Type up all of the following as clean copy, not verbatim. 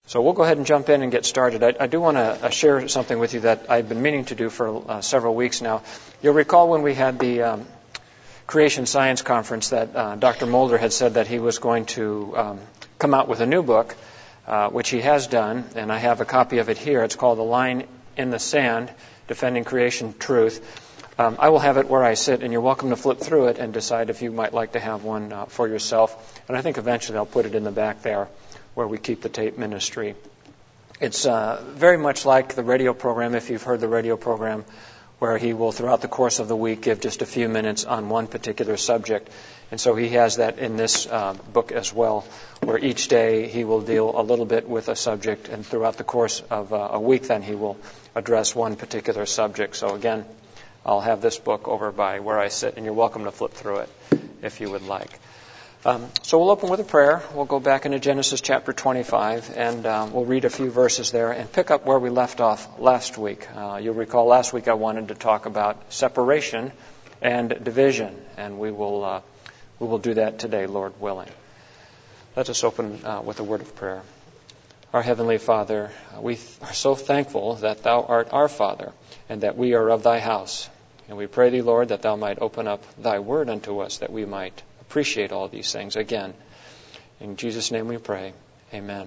So we'll go ahead and jump in and get started. I do want to share something with you that I've been meaning to do for several weeks now. You'll recall when we had the Creation Science Conference that Dr. Mulder had said that he was going to come out with a new book, which he has done, and I have a copy of it here. It's called The Line in the Sand, Defending Creation Truth. I will have it where I sit, and you're welcome to flip through it and decide if you might like to have one for yourself. And I think eventually I'll put it in the back there where we keep the tape ministry. It's very much like the radio program, if you've heard the radio program, where he will, throughout the course of the week, give just a few minutes on one particular subject. And so he has that in this book as well, where each day he will deal a little bit with a subject, and throughout the course of a week then he will address one particular subject. So again, I'll have this book over by where I sit, and you're welcome to flip through it if you would like. So we'll open with a prayer. We'll go back into Genesis chapter 25, and we'll read a few verses there and pick up where we left off last week. You'll recall last week I wanted to talk about separation and division, and we will do that today, Lord willing. Let us open with a word of prayer. Our Heavenly Father, we are so thankful that Thou art our Father, and that we are of Thy house. And we pray Thee, Lord, that Thou might open up Thy word unto us, that we might appreciate all these things again. In Jesus' name we pray. Amen.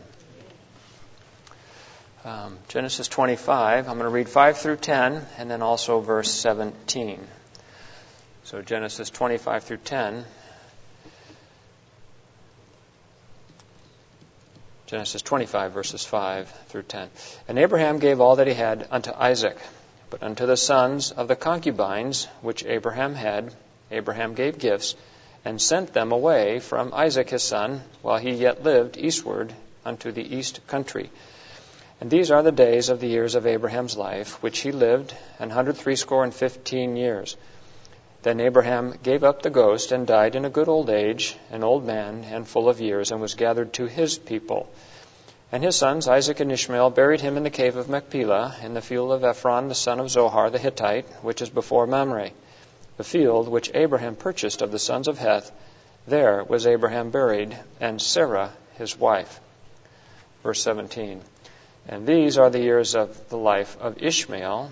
Genesis 25, I'm going to read 5 through 10, and then also verse 17. So Genesis 25 through 10. Genesis 25, verses 5 through 10. And Abraham gave all that he had unto Isaac, but unto the sons of the concubines which Abraham had, Abraham gave gifts, and sent them away from Isaac his son, while he yet lived eastward unto the east country. And these are the days of the years of Abraham's life, which he lived, 180 years. Then Abraham gave up the ghost, and died in a good old age, an old man, and full of years, and was gathered to his people. And his sons, Isaac and Ishmael, buried him in the cave of Machpelah, in the field of Ephron, the son of Zohar the Hittite, which is before Mamre. The field which Abraham purchased of the sons of Heth, there was Abraham buried, and Sarah his wife. Verse 17. And these are the years of the life of Ishmael,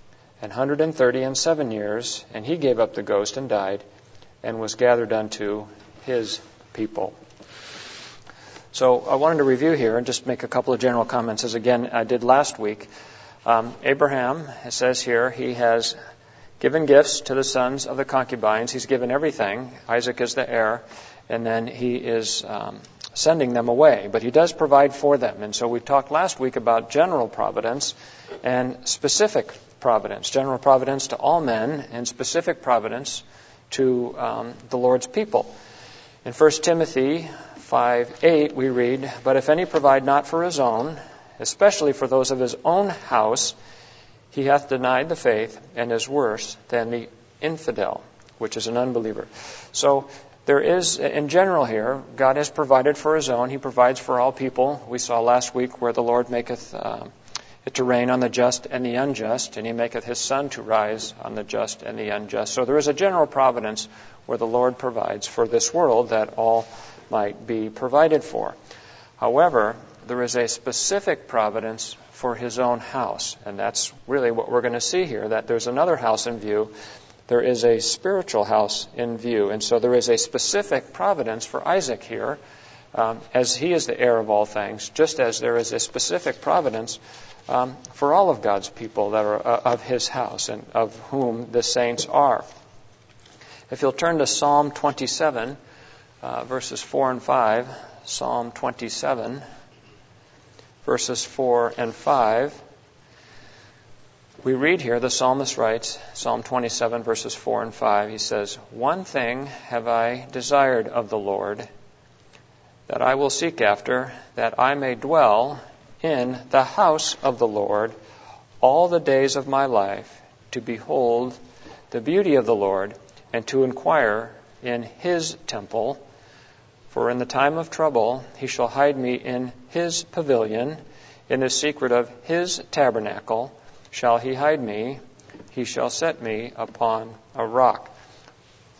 137 years, and he gave up the ghost and died, and was gathered unto his people. So I wanted to review here and just make a couple of general comments, as again I did last week. Abraham, it says here, he has given gifts to the sons of the concubines. He's given everything. Isaac is the heir, and then he is sending them away. But he does provide for them. And so we talked last week about general providence and specific providence. General providence to all men, and specific providence to the Lord's people. In 1 Timothy 5:8 we read, But if any provide not for his own, especially for those of his own house, he hath denied the faith, and is worse than the infidel, which is an unbeliever. So there is, in general here, God has provided for his own. He provides for all people. We saw last week where the Lord maketh it to rain on the just and the unjust, and he maketh his sun to rise on the just and the unjust. So there is a general providence where the Lord provides for this world that all might be provided for. However, there is a specific providence for his own house. And that's really what we're going to see here, that there's another house in view. There is a spiritual house in view. And so there is a specific providence for Isaac here, as he is the heir of all things, just as there is a specific providence for all of God's people that are of his house, and of whom the saints are. If you'll turn to Psalm 27, verses 4 and 5, Psalm 27, verses 4 and 5, we read here, the psalmist writes, Psalm 27, verses 4 and 5, he says, One thing have I desired of the Lord, that I will seek after, that I may dwell in the house of the Lord all the days of my life, to behold the beauty of the Lord, and to inquire in his temple. For in the time of trouble he shall hide me in his pavilion, in the secret of his tabernacle shall he hide me, he shall set me upon a rock.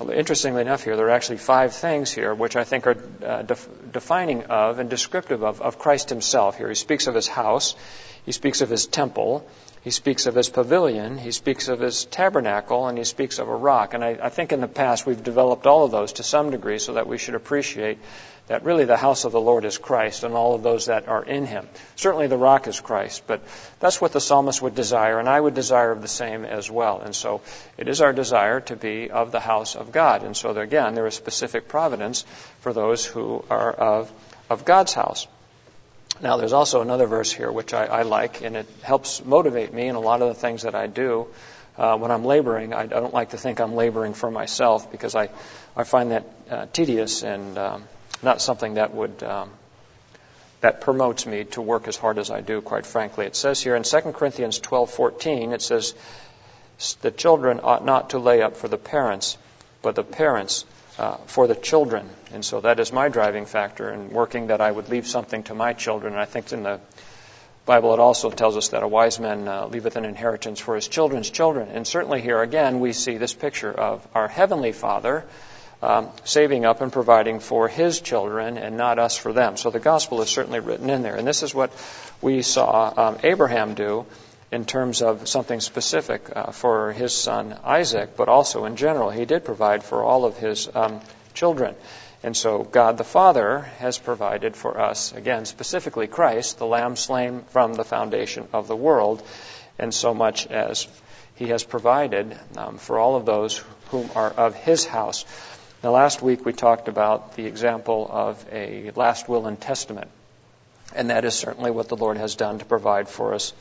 Interestingly enough here, there are actually 5 things here which I think are defining of and descriptive of Christ himself here. He speaks of his house. He speaks of his temple. He speaks of his pavilion. He speaks of his tabernacle. And he speaks of a rock. And I think in the past we've developed all of those to some degree so that we should appreciate that really the house of the Lord is Christ and all of those that are in him. Certainly the rock is Christ, but that's what the psalmist would desire, and I would desire of the same as well. And so it is our desire to be of the house of God. And so again, there is specific providence for those who are of God's house. Now there's also another verse here which I like, and it helps motivate me in a lot of the things that I do. When I'm laboring, I don't like to think I'm laboring for myself, because I find that tedious and not something that would that promotes me to work as hard as I do, quite frankly. It says here in 2 Corinthians 12:14, it says, the children ought not to lay up for the parents, but the parents for the children. And so that is my driving factor in working, that I would leave something to my children. And I think in the Bible it also tells us that a wise man leaveth an inheritance for his children's children. And certainly here again we see this picture of our Heavenly Father saving up and providing for his children and not us for them. So the gospel is certainly written in there. And this is what we saw Abraham do in terms of something specific for his son Isaac, but also in general. He did provide for all of his children. And so God the Father has provided for us, again, specifically Christ, the Lamb slain from the foundation of the world, and so much as he has provided for all of those whom are of his house. Now, last week we talked about the example of a last will and testament, and that is certainly what the Lord has done to provide for us,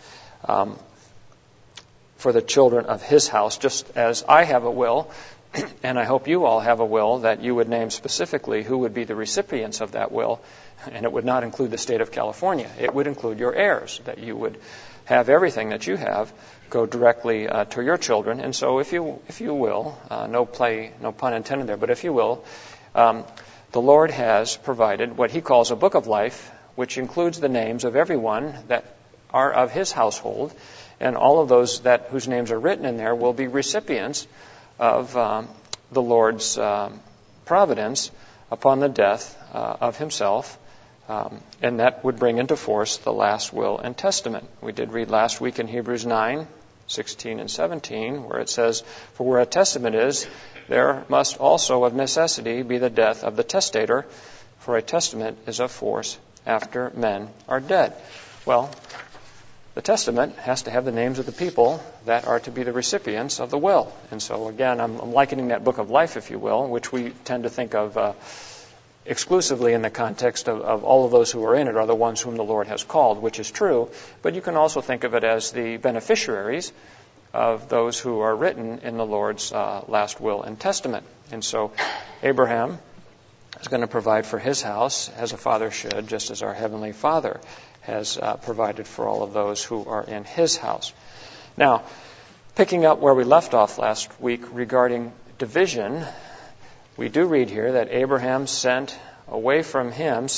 for the children of his house, just as I have a will, and I hope you all have a will, that you would name specifically who would be the recipients of that will, and it would not include the state of California. It would include your heirs, that you would have everything that you have go directly to your children. And so if you will, no pun intended there, but if you will, the Lord has provided what he calls a book of life, which includes the names of everyone that are of his household, and all of those whose names are written in there will be recipients of the Lord's providence upon the death of himself, and that would bring into force the last will and testament. We did read last week in Hebrews 9:16 and 17, where it says, for where a testament is, there must also of necessity be the death of the testator, for a testament is of force after men are dead. Well, the testament has to have the names of the people that are to be the recipients of the will. And so again, I'm likening that book of life, if you will, which we tend to think of exclusively in the context of all of those who are in it are the ones whom the Lord has called, which is true, but you can also think of it as the beneficiaries of those who are written in the Lord's last will and testament. And so Abraham is going to provide for his house as a father should, just as our Heavenly Father has provided for all of those who are in his house. Now, picking up where we left off last week regarding division, we do read here that Abraham sent away from his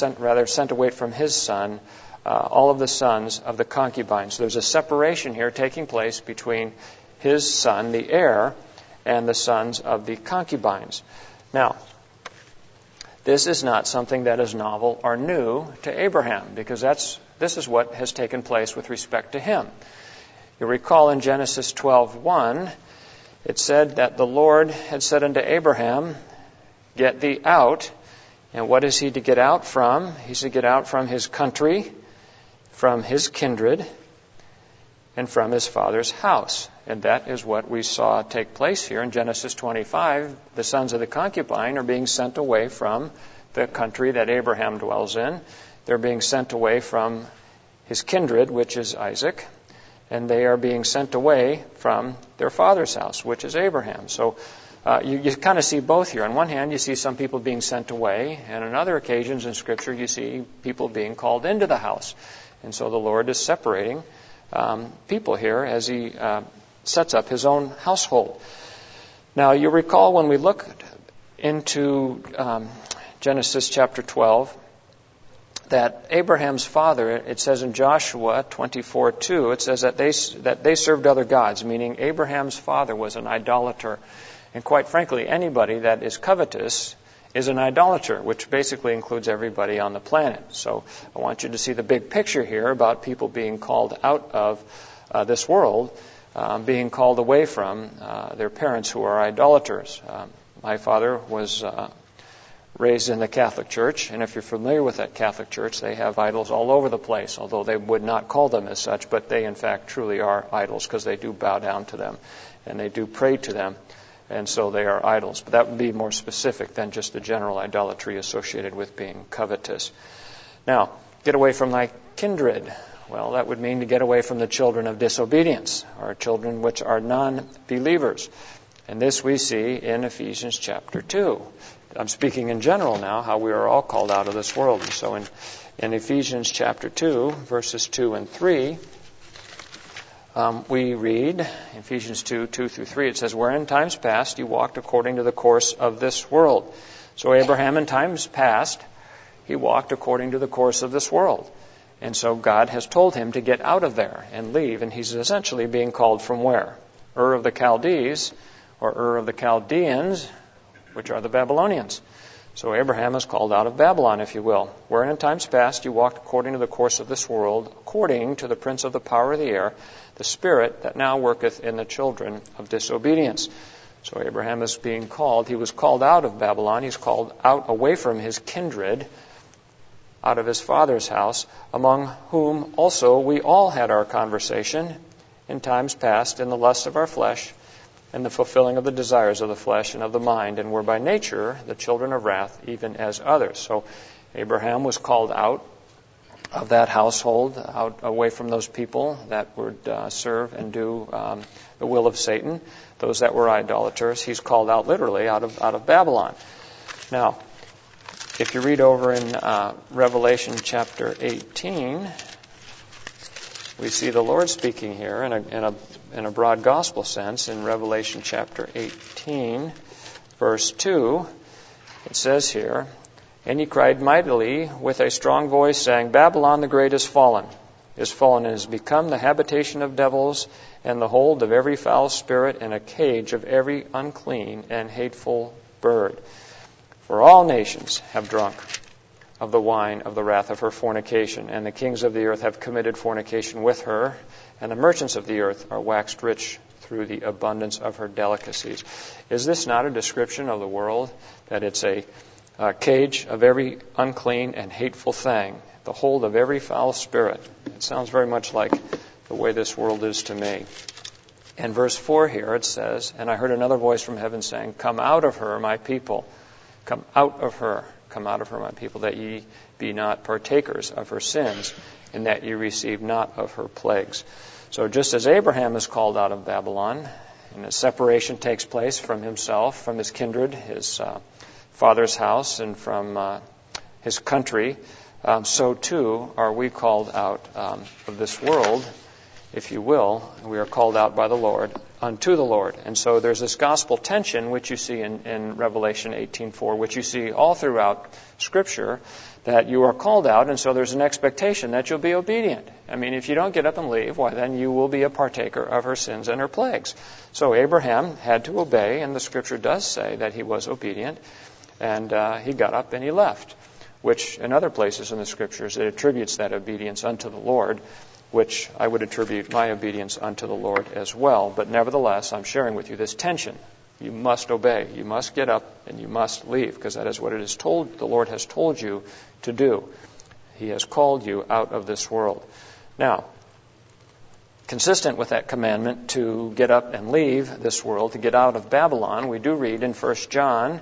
son all of the sons of the concubines. There's a separation here taking place between his son, the heir, and the sons of the concubines. Now, this is not something that is novel or new to Abraham, because this is what has taken place with respect to him. You recall in Genesis 12:1, it said that the Lord had said unto Abraham, get thee out. And what is he to get out from? He's to get out from his country, from his kindred, and from his father's house. And that is what we saw take place here in Genesis 25. The sons of the concubine are being sent away from the country that Abraham dwells in. They're being sent away from his kindred, which is Isaac, and they are being sent away from their father's house, which is Abraham. So you kind of see both here. On one hand, you see some people being sent away, and on other occasions in Scripture, you see people being called into the house. And so the Lord is separating people here as he sets up his own household. Now, you recall when we look into Genesis chapter 12, that Abraham's father, it says in Joshua 24:2, it says that they served other gods, meaning Abraham's father was an idolater. And quite frankly, anybody that is covetous is an idolater, which basically includes everybody on the planet. So I want you to see the big picture here about people being called out of this world, being called away from their parents who are idolaters. My father was raised in the Catholic Church, and if you're familiar with that Catholic Church, they have idols all over the place, although they would not call them as such, but they in fact truly are idols because they do bow down to them and they do pray to them. And so they are idols. But that would be more specific than just the general idolatry associated with being covetous. Now, get away from thy kindred. Well, that would mean to get away from the children of disobedience, or children which are non-believers. And this we see in Ephesians chapter 2. I'm speaking in general now, how we are all called out of this world. And so in Ephesians chapter 2, verses 2 and 3, we read, Ephesians 2, 2 through 3, it says, "Where in times past you walked according to the course of this world." So Abraham in times past, he walked according to the course of this world. And so God has told him to get out of there and leave. And he's essentially being called from where? Ur of the Chaldees, or Ur of the Chaldeans, which are the Babylonians. So Abraham is called out of Babylon, if you will. "Wherein in times past you walked according to the course of this world, according to the prince of the power of the air, the spirit that now worketh in the children of disobedience." So Abraham is being called. He was called out of Babylon. He's called out away from his kindred, out of his father's house, among whom also we all had our conversation in times past in the lusts of our flesh, and the fulfilling of the desires of the flesh and of the mind, and were by nature the children of wrath, even as others. So Abraham was called out of that household, out away from those people that would serve and do the will of Satan, those that were idolaters. He's called out literally out of Babylon. Now, if you read over in Revelation chapter 18, we see the Lord speaking here in a broad gospel sense. In Revelation chapter 18, verse 2, it says here, "And he cried mightily with a strong voice, saying, Babylon the great is fallen, and has become the habitation of devils, and the hold of every foul spirit, and a cage of every unclean and hateful bird. For all nations have drunk of the wine of the wrath of her fornication, and the kings of the earth have committed fornication with her, and the merchants of the earth are waxed rich through the abundance of her delicacies." Is this not a description of the world, that it's a cage of every unclean and hateful thing, the hold of every foul spirit? It sounds very much like the way this world is to me. In verse 4 here it says, "And I heard another voice from heaven saying, Come out of her, my people. Come out of her, my people, that ye be not partakers of her sins, and that ye receive not of her plagues." So just as Abraham is called out of Babylon, and a separation takes place from himself, from his kindred, his father's house, and from his country, so too are we called out of this world, if you will. We are called out by the Lord unto the Lord. And so there's this gospel tension, which you see in Revelation 18:4, which you see all throughout Scripture, that you are called out, and so there's an expectation that you'll be obedient. I mean, if you don't get up and leave, why, then you will be a partaker of her sins and her plagues. So Abraham had to obey, and the Scripture does say that he was obedient, and he got up and he left, which in other places in the Scriptures it attributes that obedience unto the Lord, which I would attribute my obedience unto the Lord as well. But nevertheless, I'm sharing with you this tension. You must obey. You must get up and you must leave, because that is what it is told. The Lord has told you to do. He has called you out of this world. Now, consistent with that commandment to get up and leave this world, to get out of Babylon, we do read in 1 John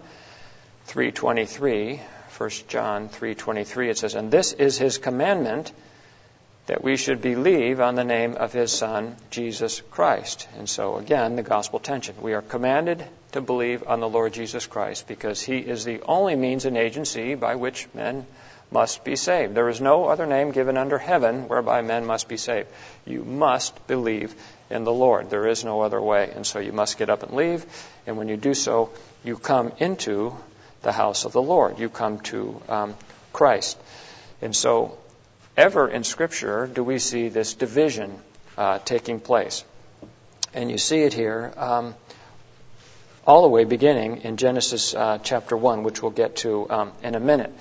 3:23, 1 John 3:23, it says, "And this is his commandment, that we should believe on the name of his Son, Jesus Christ." And so, again, the gospel tension. We are commanded to believe on the Lord Jesus Christ because he is the only means and agency by which men must be saved. There is no other name given under heaven whereby men must be saved. You must believe in the Lord. There is no other way. And so you must get up and leave. And when you do so, you come into the house of the Lord. You come to Christ. And so ever in Scripture do we see this division taking place. And you see it here all the way beginning in Genesis chapter 1, which we'll get to in a minute.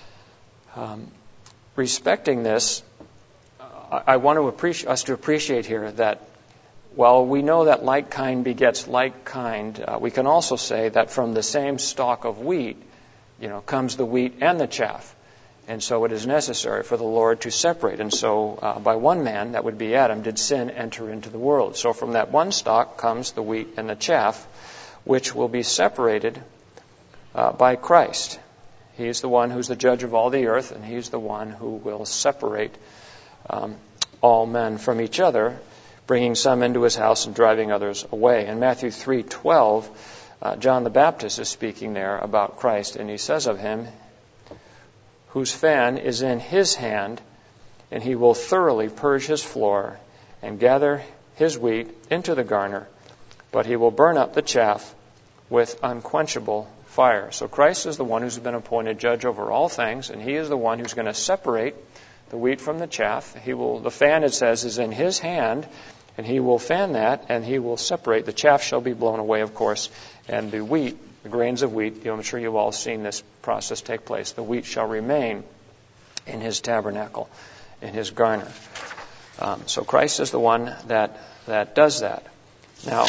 Respecting this, I want us to appreciate here that while we know that like kind begets like kind, we can also say that from the same stalk of wheat, comes the wheat and the chaff. And so it is necessary for the Lord to separate. And so by one man, that would be Adam, did sin enter into the world. So from that one stalk comes the wheat and the chaff, which will be separated by Christ. He is the one who's the judge of all the earth, and He's the one who will separate all men from each other, bringing some into His house and driving others away. In Matthew 3:12, John the Baptist is speaking there about Christ, and he says of Him, whose fan is in His hand, and He will thoroughly purge His floor and gather His wheat into the garner, but He will burn up the chaff with unquenchable fire. So Christ is the one who's been appointed judge over all things, and He is the one who's going to separate the wheat from the chaff. The fan, it says, is in His hand, and He will fan that, and He will separate. The chaff shall be blown away, of course, and the wheat, the grains of wheat, I'm sure you've all seen this process take place. The wheat shall remain in His tabernacle, in His garner. So Christ is the one that does that. Now,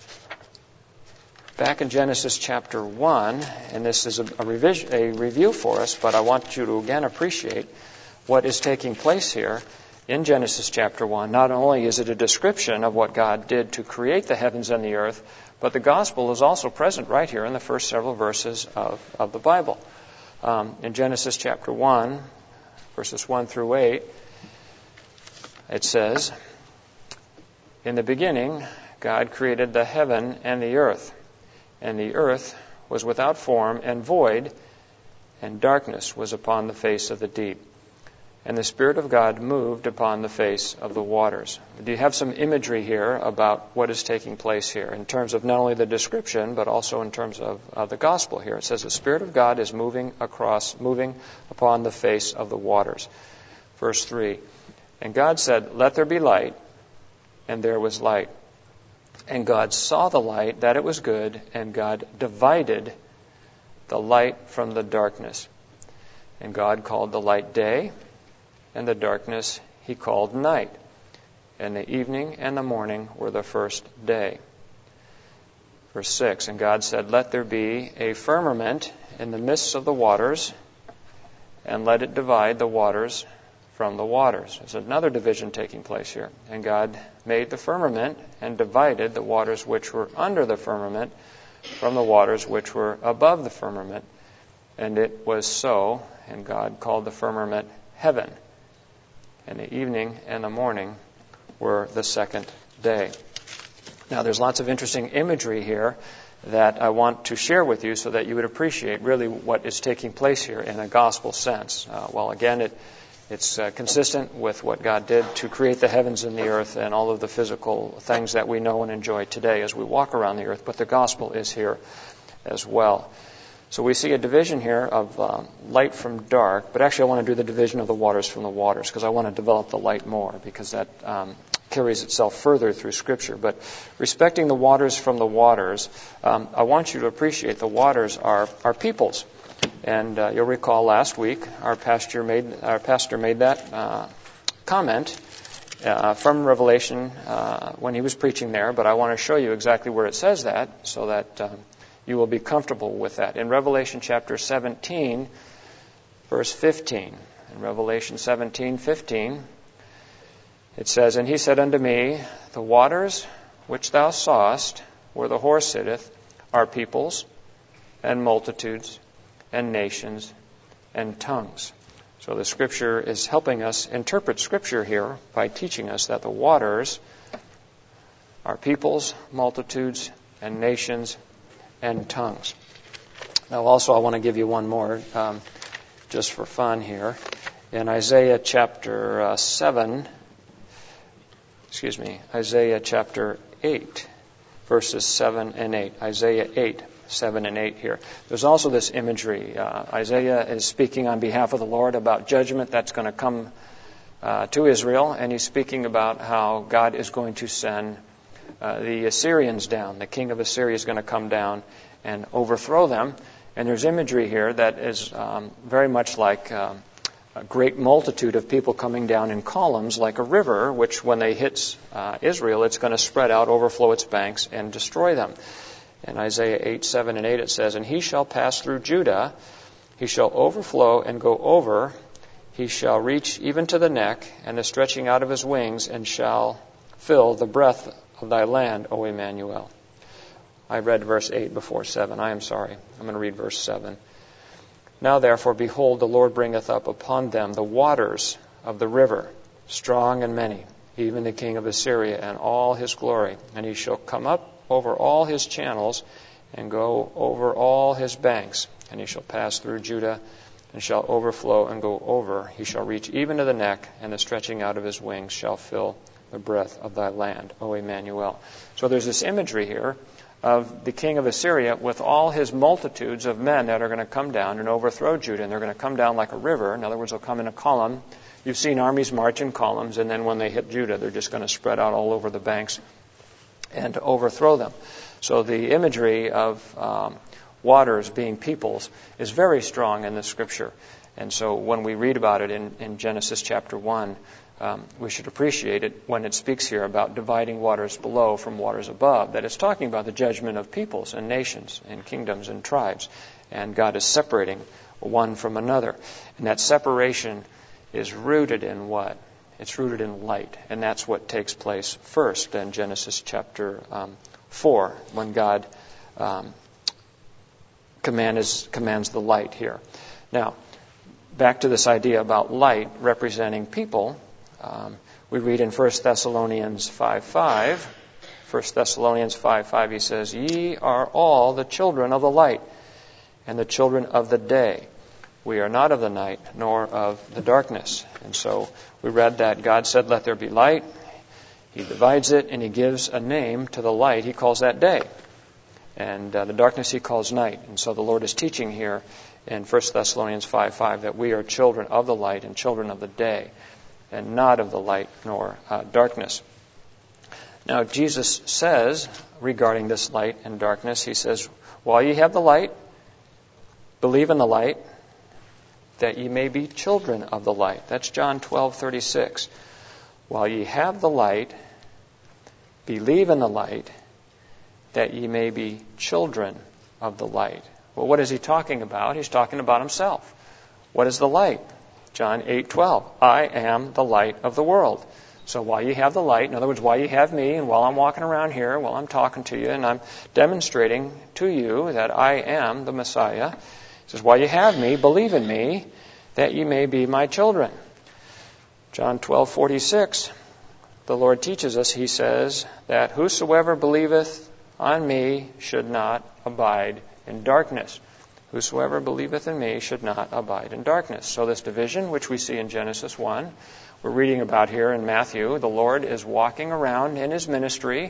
back in Genesis chapter 1, and this is a review for us, but I want you to again appreciate what is taking place here in Genesis chapter 1. Not only is it a description of what God did to create the heavens and the earth, but the gospel is also present right here in the first several verses of the Bible. In Genesis chapter 1, verses 1 through 8, it says, in the beginning, God created the heaven and the earth was without form and void, and darkness was upon the face of the deep. And the Spirit of God moved upon the face of the waters. Do you have some imagery here about what is taking place here in terms of not only the description, but also in terms of the gospel here? It says the Spirit of God is moving upon the face of the waters. Verse 3, and God said, let there be light, and there was light. And God saw the light, that it was good, and God divided the light from the darkness. And God called the light day, and the darkness He called night. And the evening and the morning were the first day. Verse 6, and God said, let there be a firmament in the midst of the waters, and let it divide the waters from the waters. There's another division taking place here. And God made the firmament and divided the waters which were under the firmament from the waters which were above the firmament. And it was so, and God called the firmament heaven. And the evening and the morning were the second day. Now, there's lots of interesting imagery here that I want to share with you so that you would appreciate really what is taking place here in a gospel sense. Well, again, it's consistent with what God did to create the heavens and the earth and all of the physical things that we know and enjoy today as we walk around the earth, but the gospel is here as well. So we see a division here of light from dark, but actually I want to do the division of the waters from the waters because I want to develop the light more because that carries itself further through Scripture. But respecting the waters from the waters, I want you to appreciate the waters are peoples. And you'll recall last week our pastor made that comment from Revelation when he was preaching there, but I want to show you exactly where it says that so that you will be comfortable with that. In Revelation chapter 17, verse 15. In Revelation 17:15, it says, and He said unto me, the waters which thou sawest, where the horse sitteth, are peoples and multitudes and nations and tongues. So the Scripture is helping us interpret Scripture here by teaching us that the waters are peoples, multitudes, and nations and tongues. Now also I want to give you one more just for fun here. In Isaiah chapter 8, verses 7 and 8. Isaiah 8, 7 and 8 here. There's also this imagery. Isaiah is speaking on behalf of the Lord about judgment that's going to come to Israel, and he's speaking about how God is going to send the Assyrians down. The king of Assyria is going to come down and overthrow them. And there's imagery here that is very much like a great multitude of people coming down in columns like a river, which when they hit Israel, it's going to spread out, overflow its banks, and destroy them. In Isaiah 8, 7, and 8 it says, "And he shall pass through Judah, he shall overflow and go over, he shall reach even to the neck, and the stretching out of his wings, and shall fill the breadth of thy land, O Emmanuel." I read verse 8 before 7. I am sorry. I'm going to read verse 7. "Now therefore, behold, the Lord bringeth up upon them the waters of the river, strong and many, even the king of Assyria and all his glory. And he shall come up over all his channels, and go over all his banks. And he shall pass through Judah, and shall overflow and go over. He shall reach even to the neck, and the stretching out of his wings shall fill the breadth of thy land, O Emmanuel." So there's this imagery here of the king of Assyria with all his multitudes of men that are going to come down and overthrow Judah. And they're going to come down like a river. In other words, they'll come in a column. You've seen armies march in columns, and then when they hit Judah, they're just going to spread out all over the banks and to overthrow them. So the imagery of waters being peoples is very strong in the Scripture. And so when we read about it in Genesis chapter 1, we should appreciate it when it speaks here about dividing waters below from waters above, that it's talking about the judgment of peoples and nations and kingdoms and tribes. And God is separating one from another. And that separation is rooted in what? It's rooted in light. And that's what takes place first in Genesis chapter 4, when God commands the light here. Now, back to this idea about light representing people. We read in 1 Thessalonians 5:5. 1 Thessalonians 5:5, he says, "Ye are all the children of the light, and the children of the day. We are not of the night, nor of the darkness." And so we read that God said, "Let there be light." He divides it, and he gives a name to the light. He calls that day. And the darkness he calls night. And so the Lord is teaching here in 1 Thessalonians 5:5 that we are children of the light and children of the day, and not of the light nor darkness. Now, Jesus says regarding this light and darkness, he says, "While ye have the light, believe in the light, that ye may be children of the light." That's John 12:36. "While ye have the light, believe in the light, that ye may be children of the light." Well, what is he talking about? He's talking about himself. What is the light? John 8:12. "I am the light of the world." So while you have the light, in other words, while you have me, and while I'm walking around here, while I'm talking to you, and I'm demonstrating to you that I am the Messiah, he says, while you have me, believe in me, that ye may be my children. John 12:46, the Lord teaches us, he says, that whosoever believeth on me should not abide in darkness. Whosoever believeth in me should not abide in darkness. So this division, which we see in Genesis 1, we're reading about here in Matthew, the Lord is walking around in his ministry,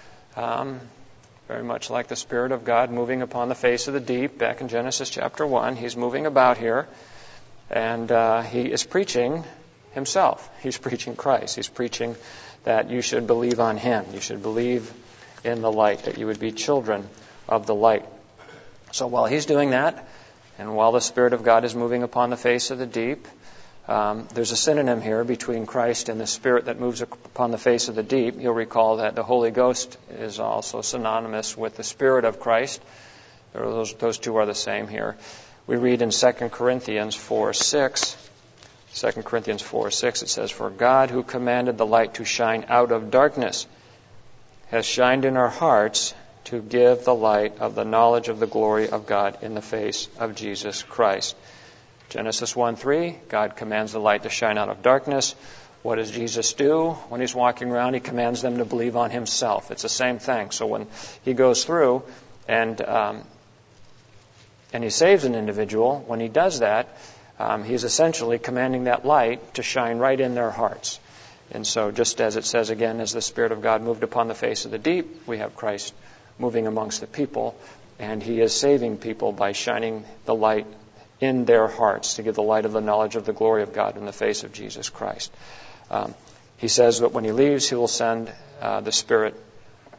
very much like the Spirit of God moving upon the face of the deep back in Genesis chapter 1. He's moving about here, and he is preaching himself. He's preaching Christ. He's preaching that you should believe on him. You should believe in the light, that you would be children of the light. So while he's doing that, and while the Spirit of God is moving upon the face of the deep, there's a synonym here between Christ and the Spirit that moves upon the face of the deep. You'll recall that the Holy Ghost is also synonymous with the Spirit of Christ. Those two are the same here. We read in 2 Corinthians 4:6, 2 Corinthians 4:6, it says, "For God, who commanded the light to shine out of darkness, has shined in our hearts to give the light of the knowledge of the glory of God in the face of Jesus Christ." Genesis 1:3, God commands the light to shine out of darkness. What does Jesus do when he's walking around? He commands them to believe on himself. It's the same thing. So when he goes through and he saves an individual, when he does that, he's essentially commanding that light to shine right in their hearts. And so just as it says again, as the Spirit of God moved upon the face of the deep, we have Christ moving amongst the people, and he is saving people by shining the light in their hearts to give the light of the knowledge of the glory of God in the face of Jesus Christ. He says that when he leaves, he will send the Spirit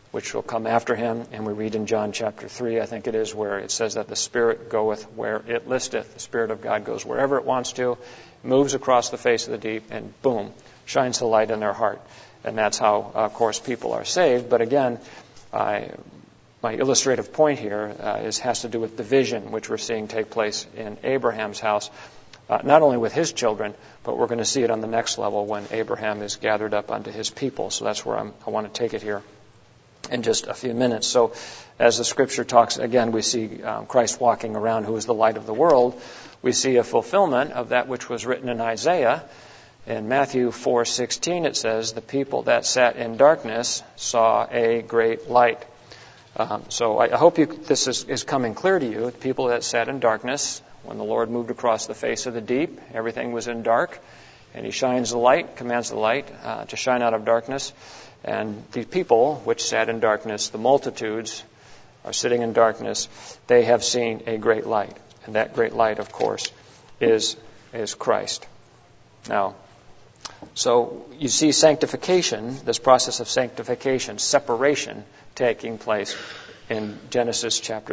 which will come after him. And we read in John chapter 3, I think it is, where it says that the Spirit goeth where it listeth. The Spirit of God goes wherever it wants to, moves across the face of the deep, and boom, shines the light in their heart. And that's how, of course, people are saved. But again, my illustrative point here has to do with division, which we're seeing take place in Abraham's house, not only with his children, but we're going to see it on the next level when Abraham is gathered up unto his people. So that's where I want to take it here in just a few minutes. So as the Scripture talks, again, we see Christ walking around, who is the light of the world. We see a fulfillment of that which was written in Isaiah. In Matthew 4:16, it says, "The people that sat in darkness saw a great light." So I hope this is coming clear to you. The people that sat in darkness, when the Lord moved across the face of the deep, everything was in dark, and He shines the light, commands the light to shine out of darkness. And the people which sat in darkness, the multitudes are sitting in darkness, they have seen a great light. And that great light, of course, is Christ. Now, so you see sanctification, this process of sanctification, separation, taking place in Genesis chapter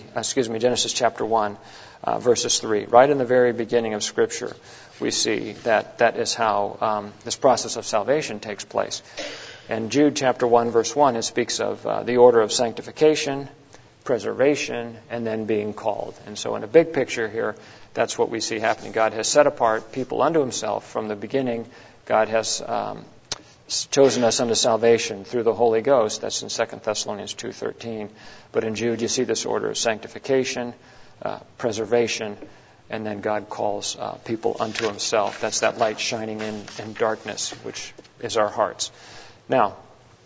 1, verses 3. Right in the very beginning of Scripture, we see that is how this process of salvation takes place. In Jude chapter 1, verse 1, it speaks of the order of sanctification, preservation, and then being called. And so in a big picture here, that's what we see happening. God has set apart people unto Himself from the beginning. God has chosen us unto salvation through the Holy Ghost. That's in 2 Thessalonians 2:13. But in Jude, you see this order of sanctification, preservation, and then God calls people unto Himself. That's that light shining in darkness, which is our hearts. Now,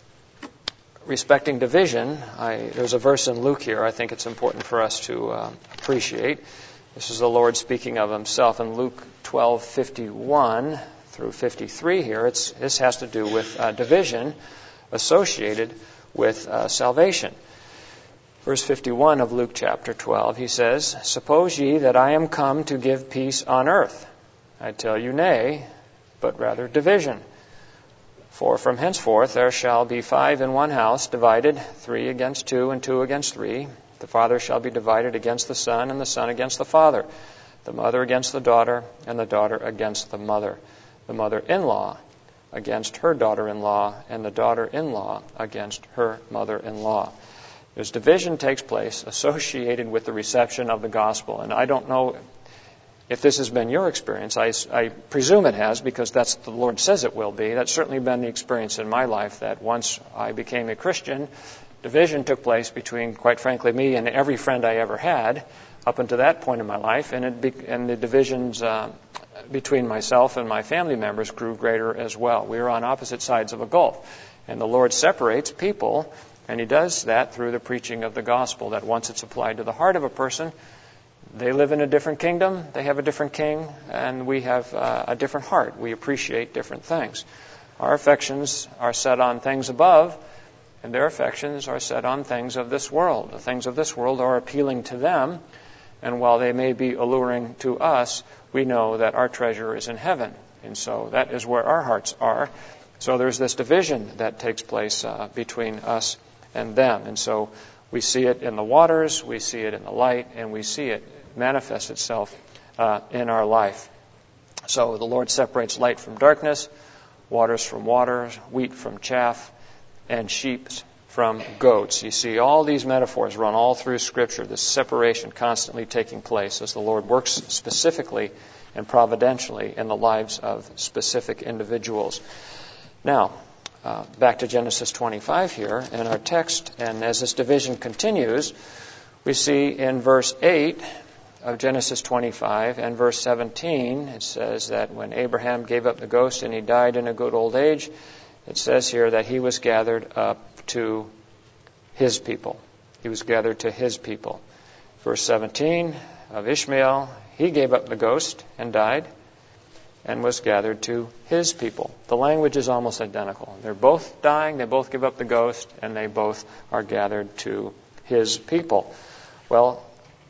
respecting division, there's a verse in Luke here I think it's important for us to appreciate. This is the Lord speaking of Himself in Luke 12:51 through 53 here. This has to do with division associated with salvation. Verse 51 of Luke chapter 12, He says, "Suppose ye that I am come to give peace on earth? I tell you nay, but rather division. For from henceforth there shall be 5 in one house, divided, 3 against 2, and 2 against 3. The father shall be divided against the son, and the son against the father. The mother against the daughter, and the daughter against the mother. The mother-in-law against her daughter-in-law, and the daughter-in-law against her mother-in-law." There's division takes place associated with the reception of the gospel. And I don't know if this has been your experience. I presume it has, because that's the Lord says it will be. That's certainly been the experience in my life, that once I became a Christian, division took place between, quite frankly, me and every friend I ever had up until that point in my life. And the divisions between myself and my family members grew greater as well. We were on opposite sides of a gulf. And the Lord separates people, and He does that through the preaching of the gospel, that once it's applied to the heart of a person, they live in a different kingdom, they have a different king, and we have a different heart. We appreciate different things. Our affections are set on things above, and their affections are set on things of this world. The things of this world are appealing to them, and while they may be alluring to us, we know that our treasure is in heaven. And so that is where our hearts are. So there's this division that takes place between us and them. And so we see it in the waters, we see it in the light, and we see it manifest itself in our life. So the Lord separates light from darkness, waters from waters, wheat from chaff, and sheep from goats. You see all these metaphors run all through Scripture, this separation constantly taking place as the Lord works specifically and providentially in the lives of specific individuals. Now, back to Genesis 25 here in our text, and as this division continues, we see in verse 8 of Genesis 25 and verse 17, it says that when Abraham gave up the ghost and he died in a good old age, it says here that he was gathered up to his people. He was gathered to his people. Verse 17 of Ishmael, he gave up the ghost and died and was gathered to his people. The language is almost identical. They're both dying, they both give up the ghost, and they both are gathered to his people. Well,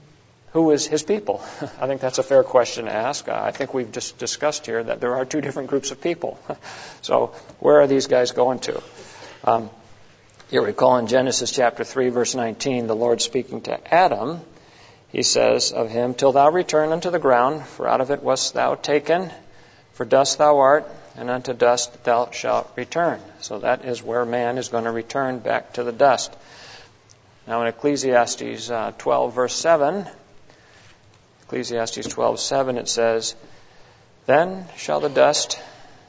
who is his people? I think that's a fair question to ask. I think we've just discussed here that there are 2 different groups of people. So where are these guys going to? You recall in Genesis chapter 3, verse 19, the Lord speaking to Adam, he says of him, "Till thou return unto the ground, for out of it wast thou taken, for dust thou art, and unto dust thou shalt return." So that is where man is going to return back to the dust. Now in Ecclesiastes 12, verse 7, Ecclesiastes 12:7, it says, "Then shall the dust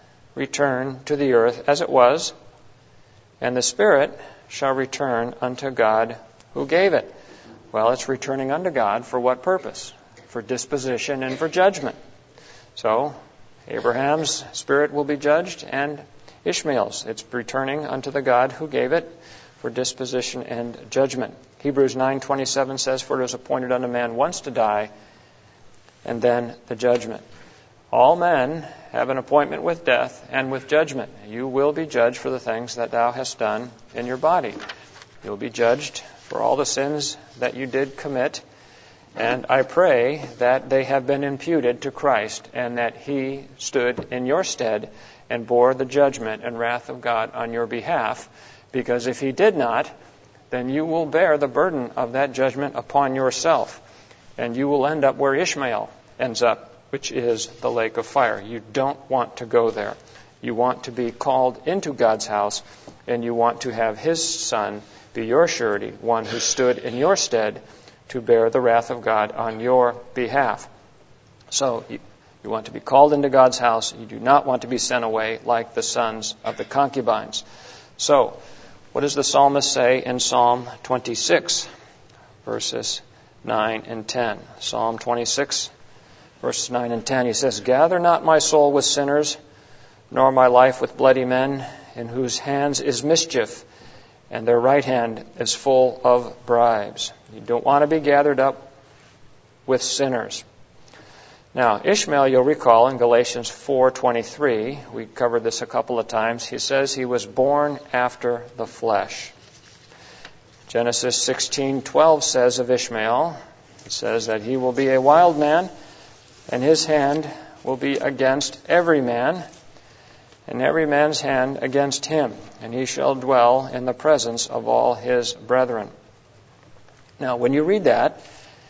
return to the earth as it was, and the spirit shall return unto God who gave it." Well, it's returning unto God for what purpose? For disposition and for judgment. So, Abraham's spirit will be judged, and Ishmael's. It's returning unto the God who gave it for disposition and judgment. Hebrews 9:27 says, "For it is appointed unto man once to die, and then the judgment." All men have an appointment with death and with judgment. You will be judged for the things that thou hast done in your body. You'll be judged for all the sins that you did commit. And I pray that they have been imputed to Christ and that He stood in your stead and bore the judgment and wrath of God on your behalf. Because if He did not, then you will bear the burden of that judgment upon yourself. And you will end up where Ishmael ends up, which is the lake of fire. You don't want to go there. You want to be called into God's house, and you want to have His Son be your surety, one who stood in your stead to bear the wrath of God on your behalf. So you want to be called into God's house. You do not want to be sent away like the sons of the concubines. So what does the psalmist say in Psalm 26, verses 9 and 10? Psalm 26, verses 9 and 10, he says, "Gather not my soul with sinners, nor my life with bloody men, in whose hands is mischief, and their right hand is full of bribes." You don't want to be gathered up with sinners. Now, Ishmael, you'll recall in Galatians 4:23, we covered this a couple of times, he says he was born after the flesh. Genesis 16:12 says of Ishmael, it says that he will be a wild man, and his hand will be against every man, and every man's hand against him, and he shall dwell in the presence of all his brethren. Now, when you read that,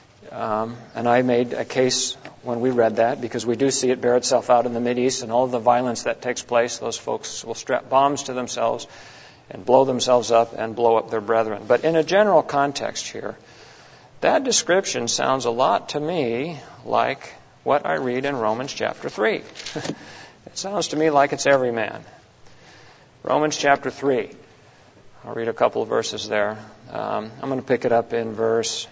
and I made a case when we read that, because we do see it bear itself out in the Mideast and all of the violence that takes place, those folks will strap bombs to themselves and blow themselves up and blow up their brethren. But in a general context here, that description sounds a lot to me like what I read in Romans chapter 3. It sounds to me like it's every man. Romans chapter 3. I'll read a couple of verses there. I'm going to pick it up in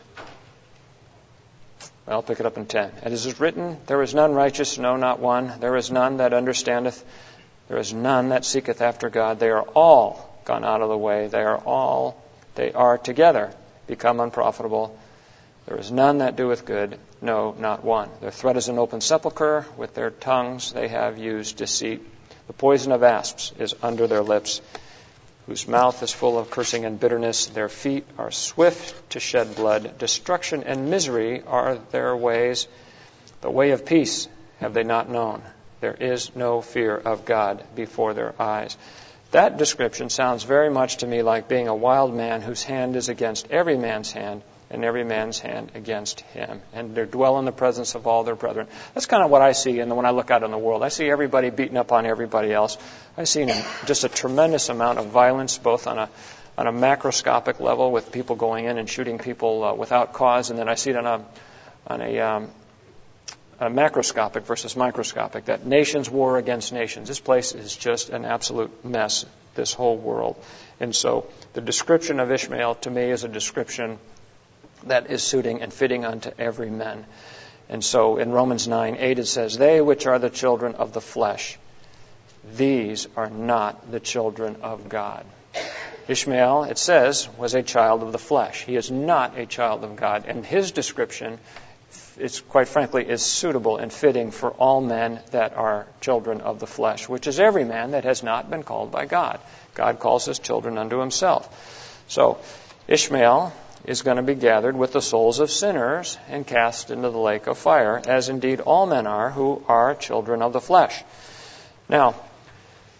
I'll pick it up in 10. "It is written, There is none righteous, no, not one. There is none that understandeth. There is none that seeketh after God. They are all gone out of the way. They are together become unprofitable. There is none that doeth good, no, not one. Their thread is an open sepulchre. With their tongues they have used deceit. The poison of asps is under their lips, whose mouth is full of cursing and bitterness. Their feet are swift to shed blood. Destruction and misery are their ways. The way of peace have they not known. There is no fear of God before their eyes." That description sounds very much to me like being a wild man whose hand is against every man's hand, and every man's hand against him. And they dwell in the presence of all their brethren. That's kind of what I see when I look out in the world. I see everybody beating up on everybody else. I see just a tremendous amount of violence, both on a macroscopic level, with people going in and shooting people without cause, and then I see it on a macroscopic versus microscopic, that nations war against nations. This place is just an absolute mess, this whole world. And so the description of Ishmael to me is a description that is suiting and fitting unto every man. And so in Romans 9:8 it says, "They which are the children of the flesh, these are not the children of God." Ishmael, it says, was a child of the flesh. He is not a child of God. And his description, quite frankly, is suitable and fitting for all men that are children of the flesh, which is every man that has not been called by God. God calls his children unto himself. So Ishmael is going to be gathered with the souls of sinners and cast into the lake of fire, as indeed all men are who are children of the flesh. Now,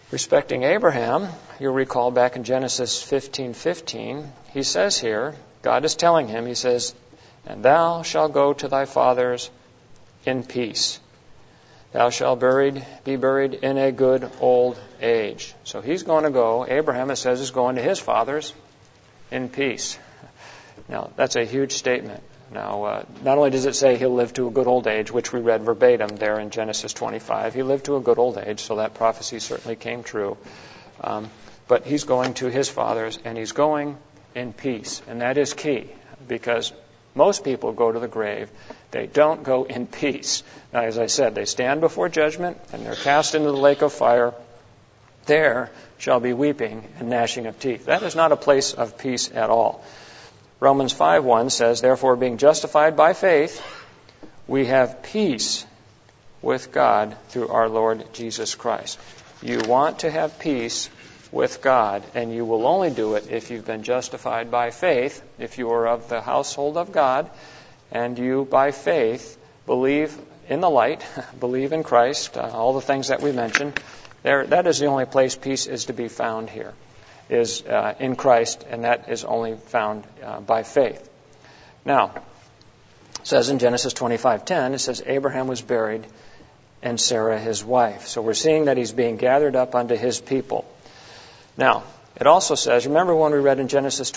Respecting Abraham, you'll recall back in Genesis 15:15, he says here, God is telling him, he says, "And thou shalt go to thy fathers in peace. Thou shalt be buried in a good old age." So he's going to go, Abraham, it says, is going to his fathers in peace. Now, that's a huge statement. Now, not only does it say he'll live to a good old age, which we read verbatim there in Genesis 25, he lived to a good old age, so that prophecy certainly came true. But he's going to his fathers, and he's going in peace. And that is key, because most people go to the grave, they don't go in peace. Now, as I said, they stand before judgment, and they're cast into the lake of fire. There shall be weeping and gnashing of teeth. That is not a place of peace at all. Romans 5:1 says, "Therefore, being justified by faith, we have peace with God through our Lord Jesus Christ." You want to have peace with God, and you will only do it if you've been justified by faith, if you are of the household of God, and you, by faith, believe in the light, believe in Christ, all the things that we mentioned. That is the only place peace is to be found here, is in Christ, and that is only found by faith. Now, it says in Genesis 25:10, it says, Abraham was buried and Sarah his wife. So we're seeing that he's being gathered up unto his people. Now, it also says, remember when we read in Genesis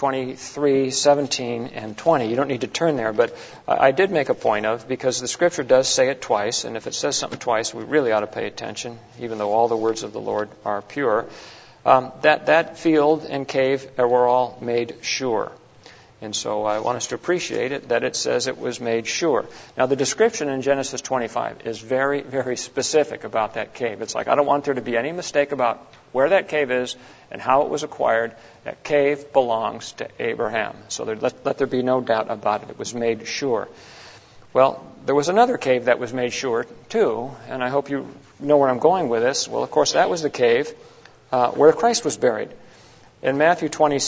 23:17 and 20, you don't need to turn there, but I did make a point of, because the Scripture does say it twice, and if it says something twice, we really ought to pay attention, even though all the words of the Lord are pure. That field and cave were all made sure. And so I want us to appreciate it, that it says it was made sure. Now, the description in Genesis 25 is very, very specific about that cave. It's like, I don't want there to be any mistake about where that cave is and how it was acquired. That cave belongs to Abraham. So let there be no doubt about it. It was made sure. Well, there was another cave that was made sure, too, and I hope you know where I'm going with this. Well, of course, that was the cave where Christ was buried. In Matthew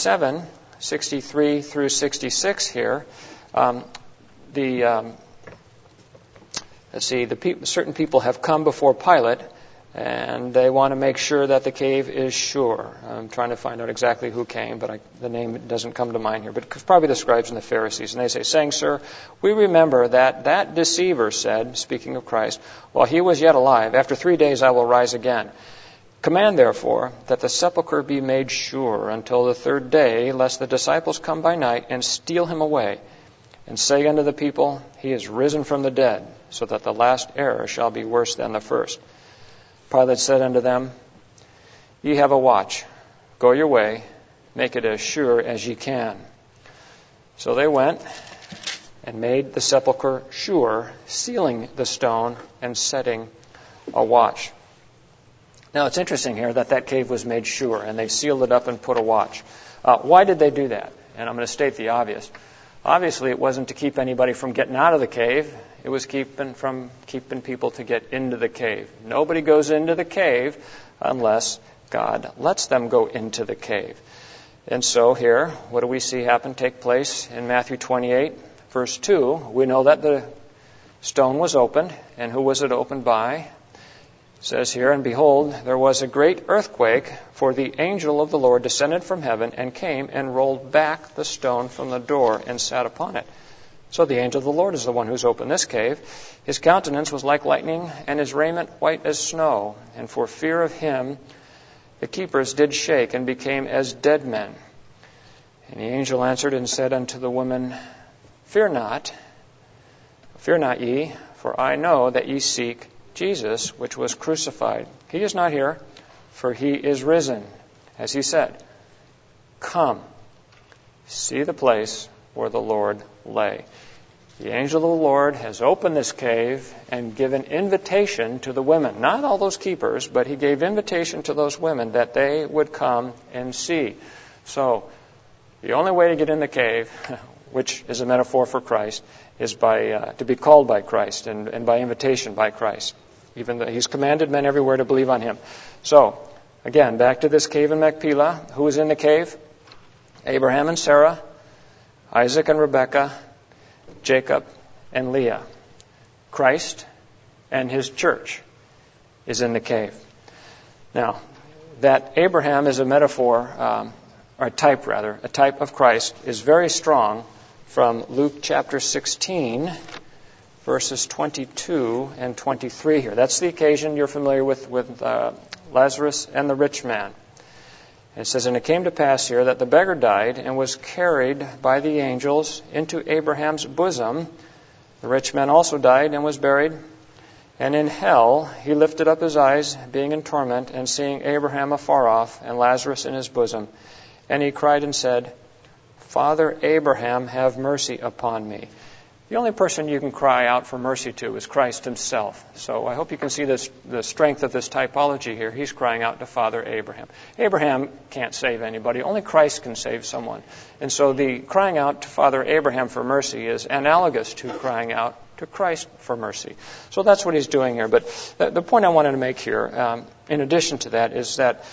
27:63 through 66 here, certain people have come before Pilate, and they want to make sure that the cave is sure. I'm trying to find out exactly who came, but the name doesn't come to mind here. But it's probably the scribes and the Pharisees. And they say, saying, "Sir, we remember that deceiver said," speaking of Christ, "while he was yet alive, after 3 days I will rise again. Command, therefore, that the sepulchre be made sure until the 3rd day, lest the disciples come by night and steal him away, and say unto the people, He is risen from the dead, so that the last error shall be worse than the first. Pilate said unto them, Ye have a watch. Go your way, make it as sure as ye can. So they went and made the sepulchre sure, sealing the stone and setting a watch." Now, it's interesting here that cave was made sure, and they sealed it up and put a watch. Why did they do that? And I'm going to state the obvious. Obviously, it wasn't to keep anybody from getting out of the cave. It was keeping people to get into the cave. Nobody goes into the cave unless God lets them go into the cave. And so here, what do we see take place in Matthew 28, verse 2? We know that the stone was opened, and who was it opened by? It says here, "And behold, there was a great earthquake, for the angel of the Lord descended from heaven and came and rolled back the stone from the door and sat upon it." So the angel of the Lord is the one who's opened this cave. "His countenance was like lightning, and his raiment white as snow. And for fear of him, the keepers did shake and became as dead men. And the angel answered and said unto the women, Fear not ye, for I know that ye seek Jesus, which was crucified. He is not here, for he is risen. As he said, Come, see the place where the Lord lay." The angel of the Lord has opened this cave and given invitation to the women. Not all those keepers, but he gave invitation to those women that they would come and see. So, the only way to get in the cave, which is a metaphor for Christ, is to be called by Christ and by invitation by Christ. Even though he's commanded men everywhere to believe on him. So, again, back to this cave in Machpelah. Who was in the cave? Abraham and Sarah, Isaac and Rebekah, Jacob and Leah. Christ and his church is in the cave. Now, that Abraham is a metaphor, or a type of Christ, is very strong from Luke chapter 16, verses 22 and 23 here. That's the occasion you're familiar with Lazarus and the rich man. It says, "And it came to pass here that the beggar died and was carried by the angels into Abraham's bosom. The rich man also died and was buried. And in hell he lifted up his eyes, being in torment, and seeing Abraham afar off and Lazarus in his bosom. And he cried and said, Father Abraham, have mercy upon me." The only person you can cry out for mercy to is Christ himself. So I hope you can see the strength of this typology here. He's crying out to Father Abraham. Abraham can't save anybody. Only Christ can save someone. And so the crying out to Father Abraham for mercy is analogous to crying out to Christ for mercy. So that's what he's doing here. But the point I wanted to make here, in addition to that, is that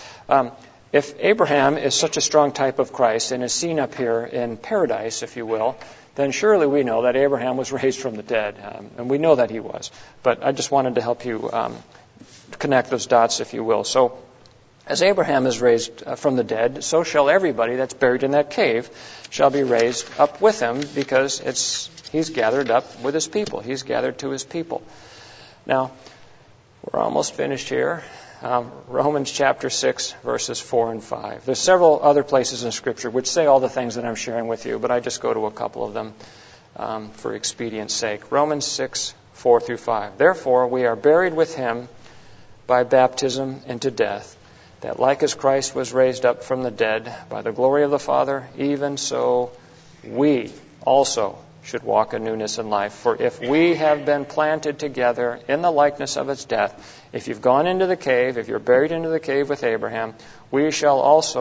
if Abraham is such a strong type of Christ and is seen up here in paradise, if you will, then surely we know that Abraham was raised from the dead. And we know that he was. But I just wanted to help you connect those dots, if you will. So as Abraham is raised from the dead, so shall everybody that's buried in that cave shall be raised up with him, because he's gathered up with his people. He's gathered to his people. Now, we're almost finished here. Romans chapter 6, verses 4 and 5. There's several other places in Scripture which say all the things that I'm sharing with you, but I just go to a couple of them for expedience sake. Romans 6, 4 through 5. "Therefore we are buried with him by baptism into death, that like as Christ was raised up from the dead by the glory of the Father, even so we also should walk in newness in life. For if we have been planted together in the likeness of his death," if you've gone into the cave, if you're buried into the cave with Abraham, we shall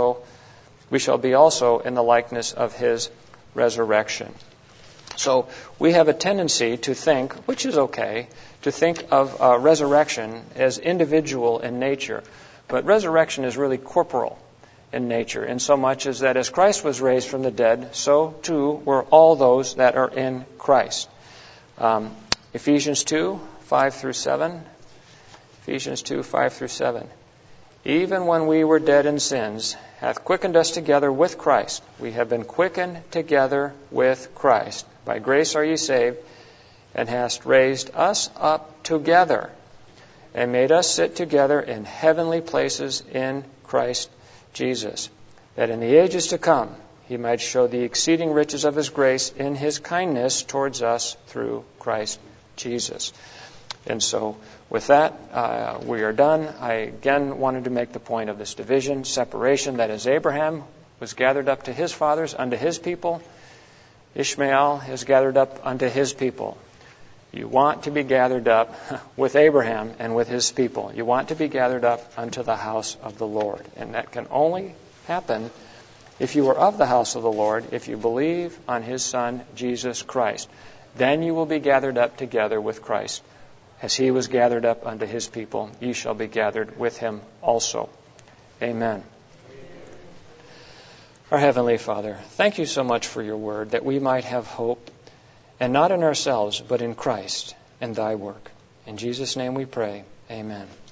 be also in the likeness of his resurrection. So we have a tendency to think, which is okay, to think of resurrection as individual in nature. But resurrection is really corporal in nature, in so much as that as Christ was raised from the dead, so too were all those that are in Christ. Ephesians 2, 5 through 7. Ephesians 2, 5 through 7. "Even when we were dead in sins, hath quickened us together with Christ. We have been quickened together with Christ. By grace are ye saved, and hast raised us up together, and made us sit together in heavenly places in Christ Jesus, that in the ages to come he might show the exceeding riches of his grace in his kindness towards us through Christ Jesus." And so with that, we are done. I again wanted to make the point of this division, separation, that as Abraham was gathered up to his fathers unto his people, Ishmael is gathered up unto his people. You want to be gathered up with Abraham and with his people. You want to be gathered up unto the house of the Lord. And that can only happen if you are of the house of the Lord, if you believe on his Son, Jesus Christ. Then you will be gathered up together with Christ. As he was gathered up unto his people, ye shall be gathered with him also. Amen. Our Heavenly Father, thank you so much for your word, that we might have hope, and not in ourselves, but in Christ and thy work. In Jesus' name we pray. Amen.